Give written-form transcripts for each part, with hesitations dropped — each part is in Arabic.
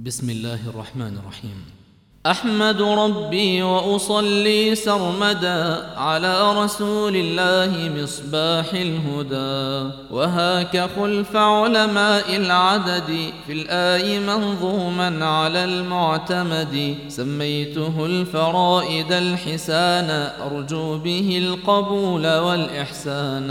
بسم الله الرحمن الرحيم. أحمد ربي وأصلي سرمدا على رسول الله مصباح الهدى، وهاك خلف علماء العدد في الآي منظوما على المعتمد، سميته الفرائد الحسان أرجو به القبول والإحسان.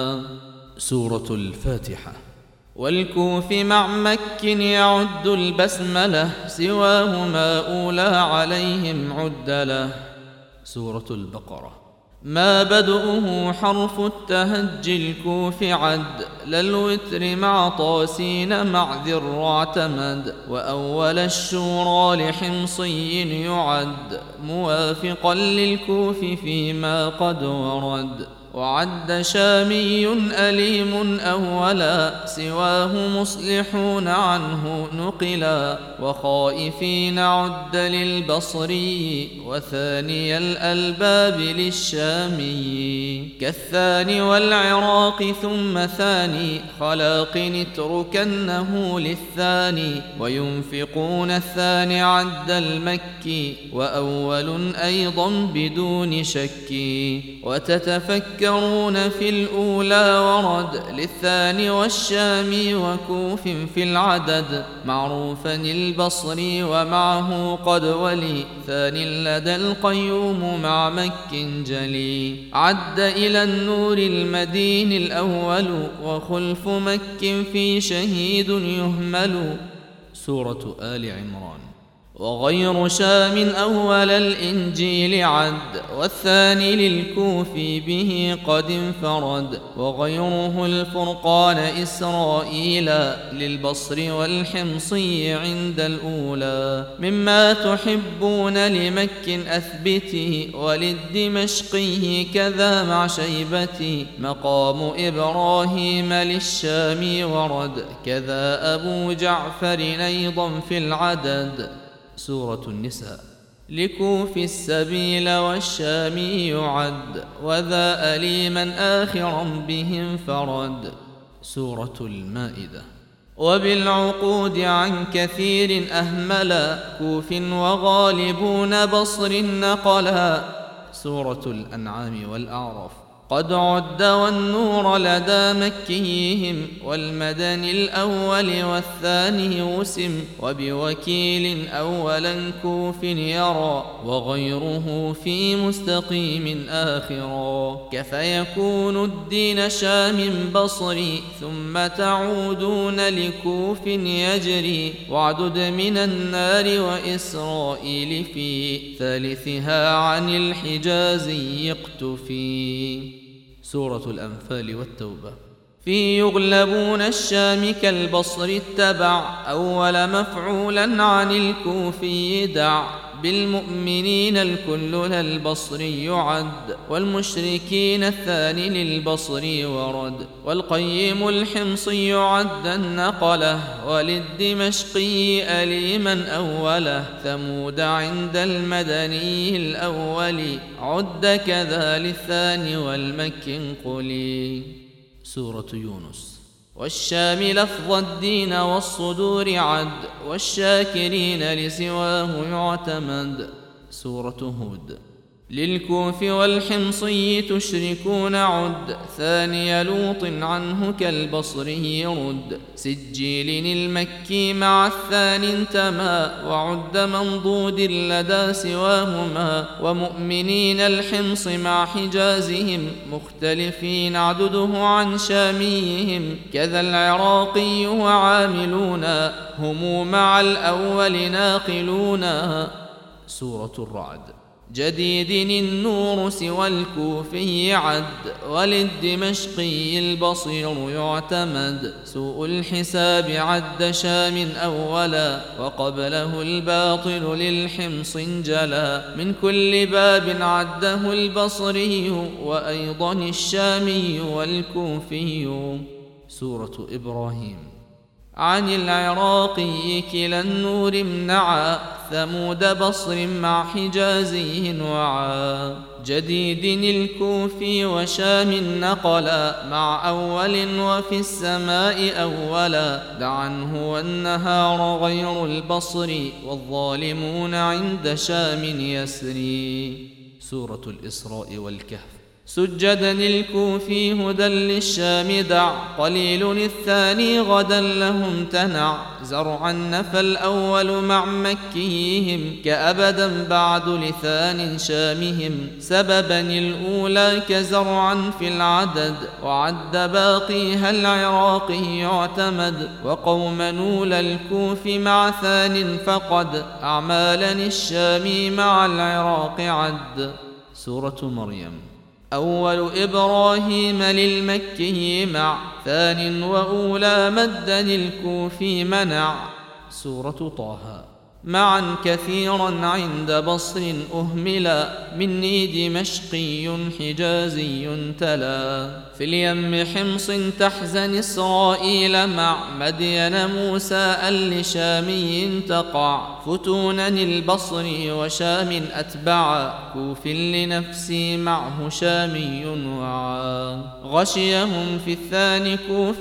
سورة الفاتحة. والكوف مع مك يعد البسملة، سواهما أولى عليهم عدله. سورة البقرة. ما بدؤه حرف التهجي الكوف عد، للوتر مع طاسين مع ذي اعتمد، وأول الشورى لحمصي يعد، موافقا للكوف فيما قد ورد. وعد شامي أليم أولا، سواه مصلحون عنه نقلا، وخائفين عد للبصري، وثاني الألباب للشامي. كالثاني والعراق ثم ثاني خلاق اتركنه للثاني، وينفقون الثاني عد المكي، وأول أيضا بدون شك. وتتفكر في الأولى ورد، للثاني والشامي وكوف في العدد، معروفا البصري ومعه قد ولي، ثاني لدى القيوم مع مك جلي. عد إلى النور المدين الأول، وخلف مك في شهيد يهمل. سورة آل عمران. وغير شام أول الإنجيل عد، والثاني للكوفي به قد انفرد، وغيره الفرقان إسرائيل، للبصر والحمصي عند الأولى. مما تحبون لمك أثبته، وللدمشقي كذا مع شيبتي، مقام إبراهيم للشام ورد، كذا أبو جعفر أيضا في العدد. سورة النساء. لكوف السبيل والشامي يعد، وذا أليما آخرا بهم فرد. سورة المائدة. وبالعقود عن كثير أهملا، كوف وغالبون بصر نقلا. سورة الأنعام والأعراف. قد عد والنور لدى مكيهم، والمدن الأول والثاني وسم، وبوكيل أولا كوف يرى، وغيره في مستقيم آخرا. كفيكون الدين شام بصري، ثم تعودون لكوف يجري، واعدد من النار وإسرائيل في ثالثها عن الحجاز يقتفي. سورة الأنفال والتوبة. في يغلبون الشام كالبصر اتبع، أول مفعولا عن الكوفي دع، بالمؤمنين الكل للبصري يعد، والمشركين الثاني للبصري ورد. والقيم الحمصي عد النقله، وللدمشقي أليما أوله، ثمود عند المدني الأول، عد كذا للثاني والمك انقلي. سورة يونس. والشام لفظ الدين والصدور عد، والشاكرين لسواه يعتمد. سورة هود. للكوف والحمصي تشركون عد، ثاني لوط عنه كالبصري رد. سجيل المكي مع الثاني انتمى، وعد منضود لدى سواهما. ومؤمنين الحمص مع حجازهم، مختلفين عدده عن شاميهم، كذا العراقي وعاملون، هم مع الأول ناقلون. سورة الرعد. جديد النور سوى الكوفي عد، وللدمشقي البصير يعتمد. سوء الحساب عد شام أولا، وقبله الباطل للحمص جلا. من كل باب عده البصري، وأيضا الشامي والكوفي. سورة إبراهيم. عن العراقي كلا النور امنعا ثمود بصر مع حجازي وعا جديد الكوفي وشام نقلا مع أول وفي السماء أولا دعنه والنهار غير البصر والظالمون عند شام يسري. سورة الإسراء والكهف. سجدا الكوفي هدى للشام دع قليل الثاني غدا لهم تنع زرعا نفى الأول مع مكيهم كأبدا بعد لثان شامهم سببا الأولى كزرعا في العدد وعد باقيها العراقي يعتمد وقوم نول الكوف مع ثان فقد أعمالا الشام مع العراق عد. سورة مريم. أول إبراهيم للمكي مع ثان وأولى مدا الكوفي منع. سورة طه. معا كثيرا عند بصر أهملا مني دمشقي حجازي تلا في اليم حمص تحزن إسرائيل مع مدين موسى لشامي تقع فتونا البصر وشام أتبع كوف لنفسي معه شامي وعا غشيهم في الثاني كوف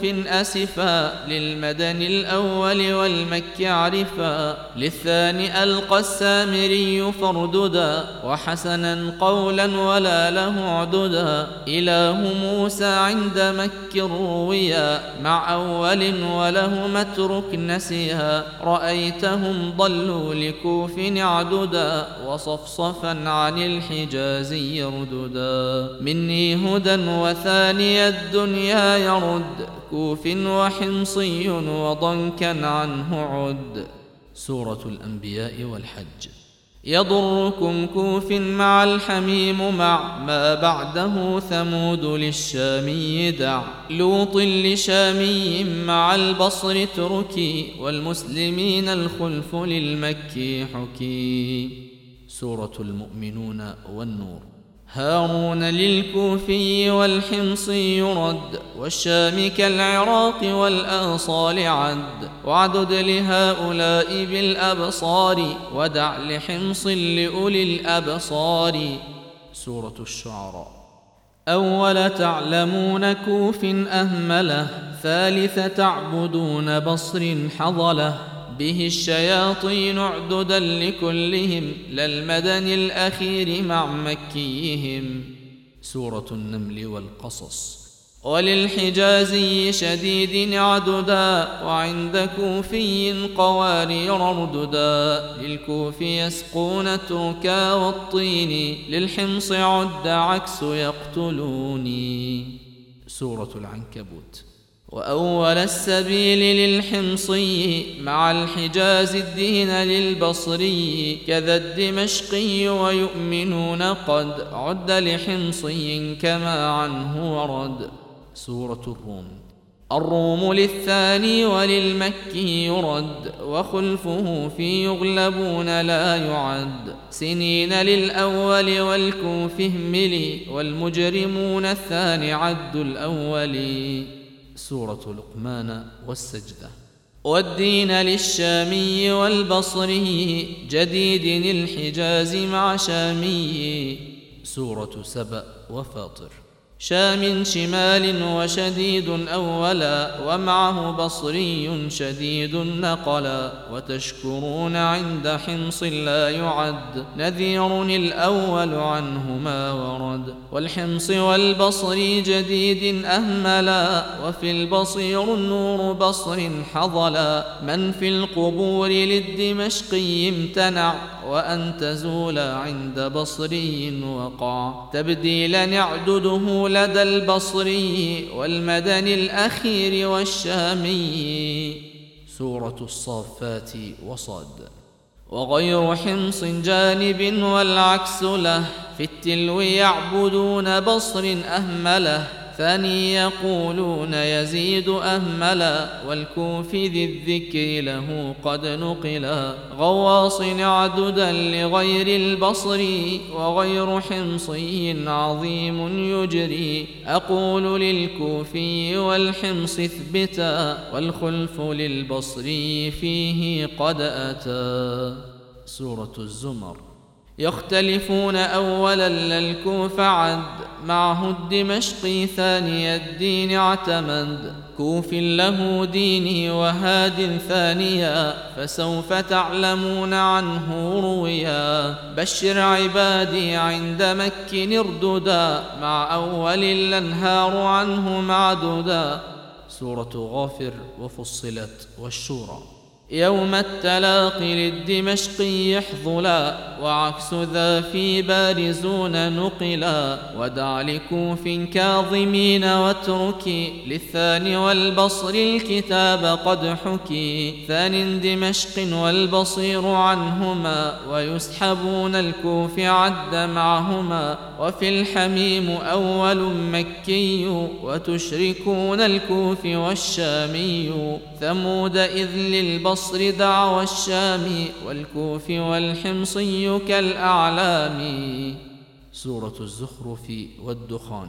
أسفا للمدن الأول والمكي عرفا للثاني ألقى السامري فرددا وحسنا قولا ولا له عددا إله موسى عند مك رويا مع أول وله مترك نسيها رأيتهم ضلوا لكوف عددا وصفصفا عن الحجاز يرددا مني هدى وثاني الدنيا يرد كوف وحمصي وضنكا عنه عد. سورة الأنبياء والحج. يضركم كوف مع الحميم مع ما بعده ثمود للشامي دع لوط لشامي مع البصر تركي والمسلمين الخلف للمكي حكي. سورة المؤمنون والنور. هارون للكوفي والحمصي رد والشام كالعراق والآصال عد وعدد لهؤلاء بالأبصار ودع لحمص لأولي الأبصار. سورة الشعراء. أول تعلمون كوف أهمله ثالث تعبدون بصر حضله به الشياطين عددا لكلهم للمدن الأخير مع مكيهم. سورة النمل والقصص. وللحجازي شديد عددا وعند كوفي قوارير رددا للكوف يسقون تركا والطين للحمص عد عكس يقتلوني. سورة العنكبوت. وأول السبيل للحمصي مع الحجاز الدين للبصري كذا الدمشقي ويؤمنون قد عد لحمصي كما عنه ورد. سورة الروم. الروم للثاني وللمكي يرد وخلفه في يغلبون لا يعد سنين للأول والكوف اهملي والمجرمون الثاني عد الأولي. سورة لقمان والسجدة. والدين للشامي والبصري جديد الحجاز مع شامي. سورة سبأ وفاطر. شام شمال وشديد أولا ومعه بصري شديد نقلا وتشكرون عند حمص لا يعد نذير الأول عنه ما ورد والحمص والبصري جديد أهملا وفي البصير النور بصر حضلا من في القبور للدمشقي امتنع وأن تزول عند بصري وقع تبديلا يعدده لدى البصري والمدن الأخير والشامي. سورة الصافات وصاد. وغير حمص جانب والعكس له في التلو يعبدون بصر أهمله ثاني يقولون يزيد أهملا والكوف ذي الذكر له قد نقلا غواص عددا لغير البصر وغير حمصي عظيم يجري أقول للكوفي والحمص اثبتا والخلف للبصري فيه قد أتى. سورة الزمر. يختلفون أولا للكوف عد معه الدمشقي ثاني الدين اعتمد كوف له ديني وهاد ثانيا فسوف تعلمون عنه رويا بشر عبادي عند مك ارددا مع أول الأنهار عنه معددا. سورة غافر وفصلت والشورى. يوم التلاقي للدمشقي يحظلا وعكس ذا في بارزون نقلا ودع لكوف كاظمين واتركي للثاني والبصر الكتاب قد حكي ثان دمشق والبصير عنهما ويسحبون الكوف عد معهما وفي الحميم أول مكي وتشركون الكوف والشامي ثمود إذ للبصر دعوى الشام والكوف والحمصي كالأعلام. سورة الزخرف والدخان.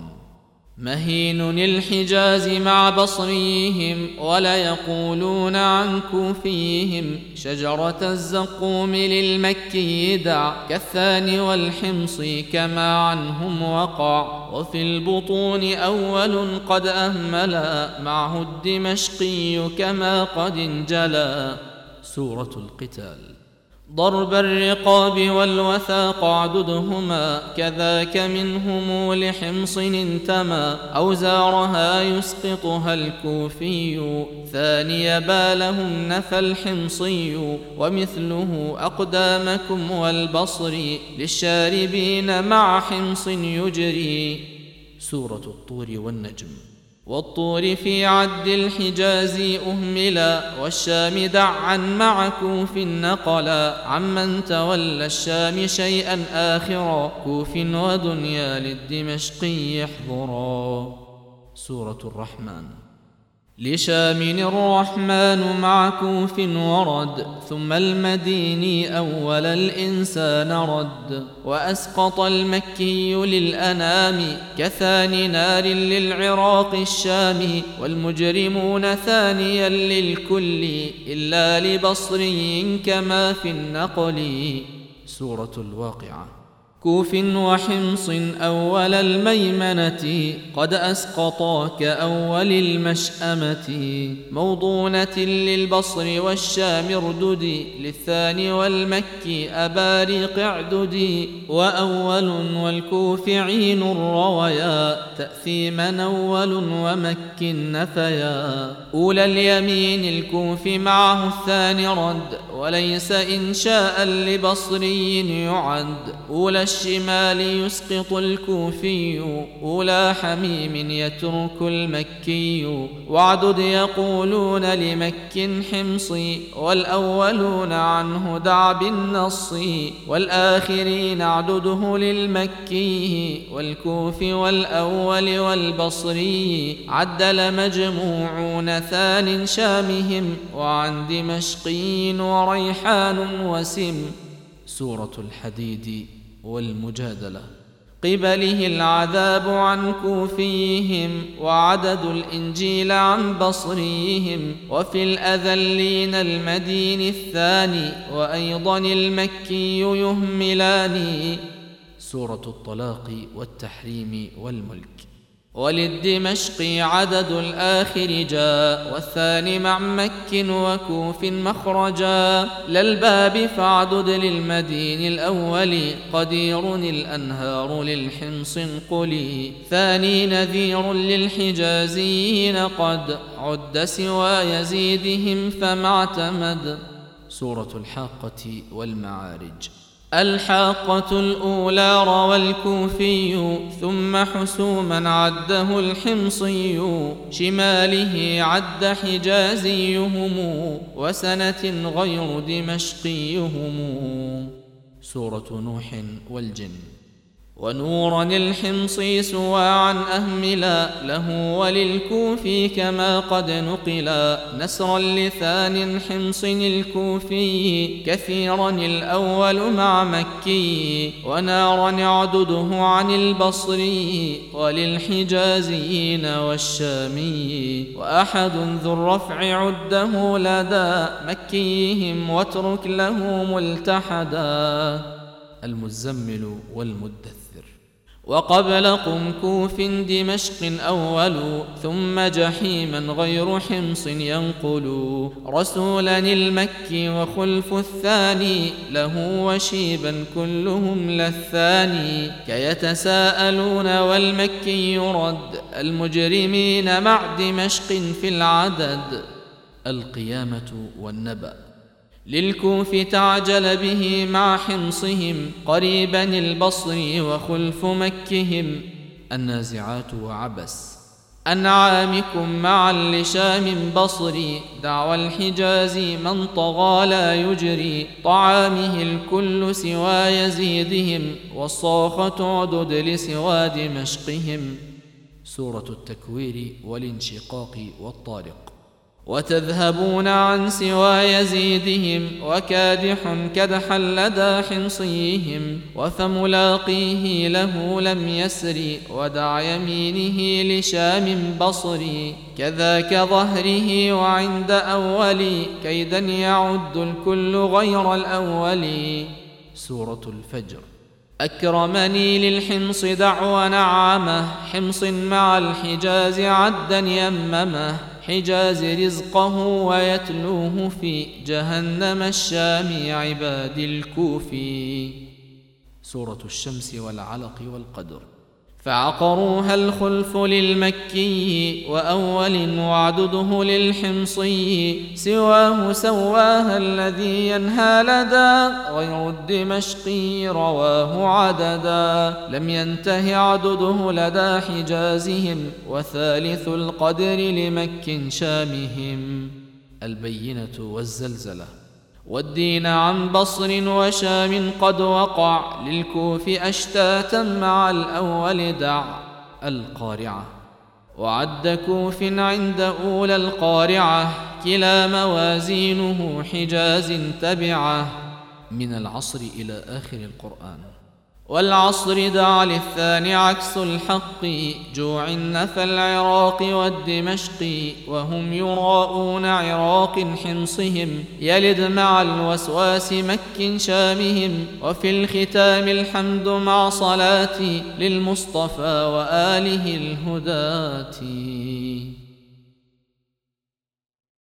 مهين الحجاز مع بصريهم ولا يقولون عن كوفيهم شجرة الزقوم للمكي دع كالثاني والحمص كما عنهم وقع وفي البطون أول قد أهملا معه الدمشقي كما قد انجلا. سورة القتال. ضرب الرقاب والوثاق عددهما كذاك منهم لحمص انتمى أوزارها يسقطها الكوفي ثاني بالهم نفى الحمصي ومثله أقدامكم والبصر للشاربين مع حمص يجري. سورة الطور والنجم. والطور في عد الحجاز أهملا والشام دعا مع كوف نقلا عمن تولى الشام شيئا آخرا كوف ودنيا للدمشقي يحضرا. سورة الرحمن. لشام الرحمن مع كوف ورد ثم المديني أول الإنسان رد وأسقط المكي للأنام كثاني نار للعراق الشام والمجرمون ثانيا للكل إلا لبصري كما في النقل. سورة الواقعة. كوف وحمص أول الميمنة قد أسقطا كأول المشأمة موضونة للبصر والشام اردد للثاني والمكي أباريق اعدد وأول والكوف عين الرويا تأثيما أول ومك نفيا أولى اليمين الكوف معه الثاني رد وليس إنشاء لبصري يعد أولى الشمال يسقط الكوفي أولى حميم يترك المكي وعدد يقولون لمك حمصي والأولون عنه دع بالنص والآخرين عدده للمكي والكوف والأول والبصري عدل مجموعون ثان شامهم وعن دمشقين وريحان وسم. سورة الحديد والمجادلة. قبله العذاب عن كوفيهم وعدد الإنجيل عن بصريهم وفي الأذلين المدين الثاني وأيضا المكي يهملان. سورة الطلاق والتحريم والملك. وللدمشق عدد الآخر جاء والثاني مع مك وكوف مخرجا للباب فاعدد للمدين الأول قدير الأنهار للحمص قلي ثاني نذير للحجازيين قد عد سوى يزيدهم فما اعتمد. سورة الحاقة والمعارج. الحاقة الأولى روى الكوفي ثم حسوما عده الحمصي شماله عد حجازيهم وسنة غير دمشقيهم. سورة نوح والجن. ونورا الحمصي سوى عن أهملا له وللكوفي كما قد نقلا نسرا لثان حمص الكوفي كثيرا الأول مع مكي ونارا عدده عن البصري وللحجازيين والشامي وأحد ذو الرفع عده لدى مكيهم واترك له ملتحدا. المزمل والمدثر. وقبل كوف دمشق أول ثم جحيما غير حمص ينقل رسولا المكي وخلف الثاني له وشيبا كلهم للثاني كيتساءلون والمكي يرد المجرمين مع دمشق في العدد. القيامة والنبأ. للكوف تعجل به مع حمصهم قريبا البصر وخلف مكهم النازعات وعبس. أنعامكم معا لشام بصري دعوى الحجاز من طغى لا يجري طعامه الكل سوى يزيدهم والصاخة عدد لسوى دمشقهم. سورة التكوير والانشقاق والطارق. وتذهبون عن سوى يزيدهم وكادح كدحا لدى حمصيهم وفملاقيه له لم يسر ودع يمينه لشام بصري كذاك ظهره وعند أول كيدا يعد الكل غير الأول. سورة الفجر. أكرمني للحمص دعوى نعمه حمص مع الحجاز عدا يممه حجاز رزقه ويتلوه في جهنم الشام عباد الكوفي. سورة الشمس والعلق والقدر. فعقروها الخلف للمكي وأول وعدده للحمصي سواه سواها الذي ينهى لدى غير الدمشقي رواه عددا لم ينته عدده لدى حجازهم وثالث القدر لمك شامهم. البينة والزلزلة. والدين عن بصر وشام قد وقع للكوف أشتاتا مع الأول دع. القارعة. وعد كوف عند أولى القارعة كلا موازينه حجاز تبعه. من العصر إلى آخر القرآن. والعصر دع للثاني عكس الحق جوع نفى العراق والدمشق وهم يراءون عراق حمصهم يلد مع الوسواس مك شامهم. وفي الختام الحمد مع صلاتي للمصطفى وآله الهداة.